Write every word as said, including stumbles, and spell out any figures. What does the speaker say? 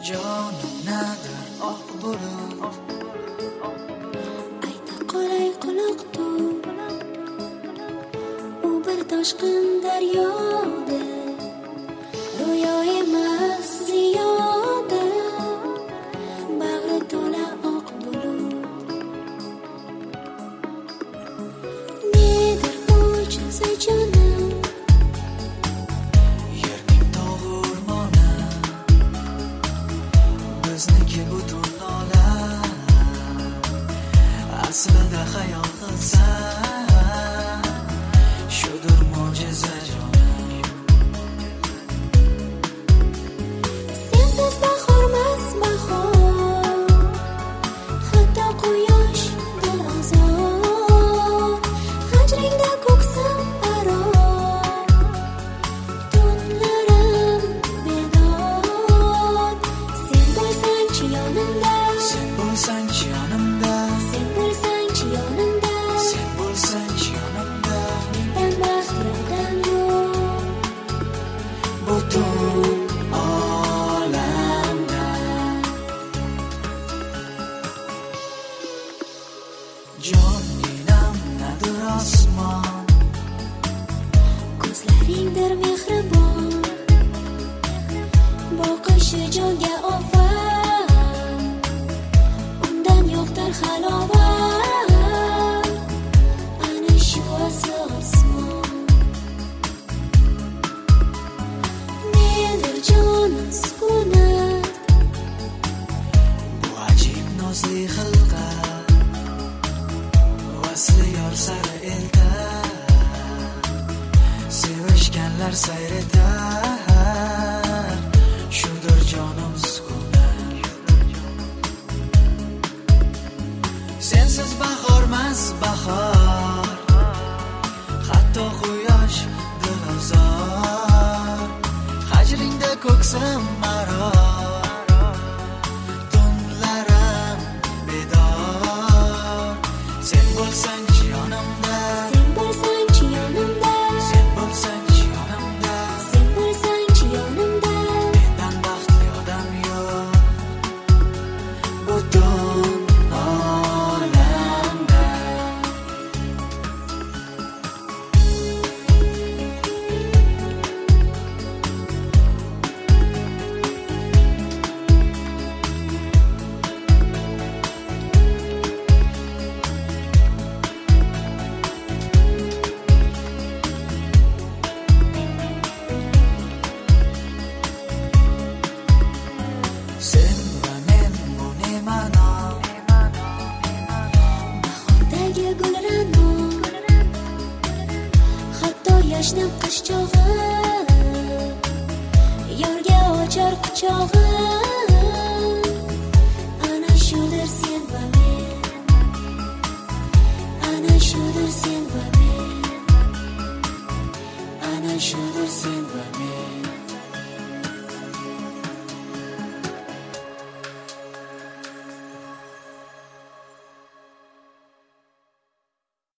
Jonim nadir oq bulut, ayta qolay quloq tut. U bir toshqin daryoda, ro'yo emas ziyoda, bag'ri to'la oq bulut. Nedir mo'jiza jonim, yerning tog'i o'rmoni, bizniki butun olam. Aslida xayol qilsam, shudir mo'jiza jonim. sensiz bahormas bahor, hatto quyosh dil azor. Hajringda ko'ksim aro, tunlarim bedor. Sen bo'lsangchi yonimda, Sen bo'lsangchi yonimda, sen bo'lsangchi yonimda, sen bo'lsangchi yonimda, mendan baxtli odam yo'q. butun olamda. Joninam nadir osmon, Ko'zlaringdir mehribon, boqishi jonga ofat, undan yo'qdir halovat. Ana shu asli osmon. Nedir jonim sukunat, bu ajib nozli xilqat, vasli yor sari eltar, sevishganlar sayr etar, shudir jonim sukunat. Sensiz bahormas bahor, hatto quyosh dilozor. Hajringda ko'ksim aro, tunlarim bedor. Sen bo'lsangchi yonimda, sen bo'lsangchi yonimda, sen bo'lsangchi yonimda, sen bo'lsangchi yonimda, mendan baxtli odam yo'q, butun olamda. Sen va men bu ne ma'no, bahordagi gul ra'no, hatto yashnab qish chog'i, yorga ochar quchog'i. Ana shudir sen va men, ana shudir sen va men, ana shudir sen va men.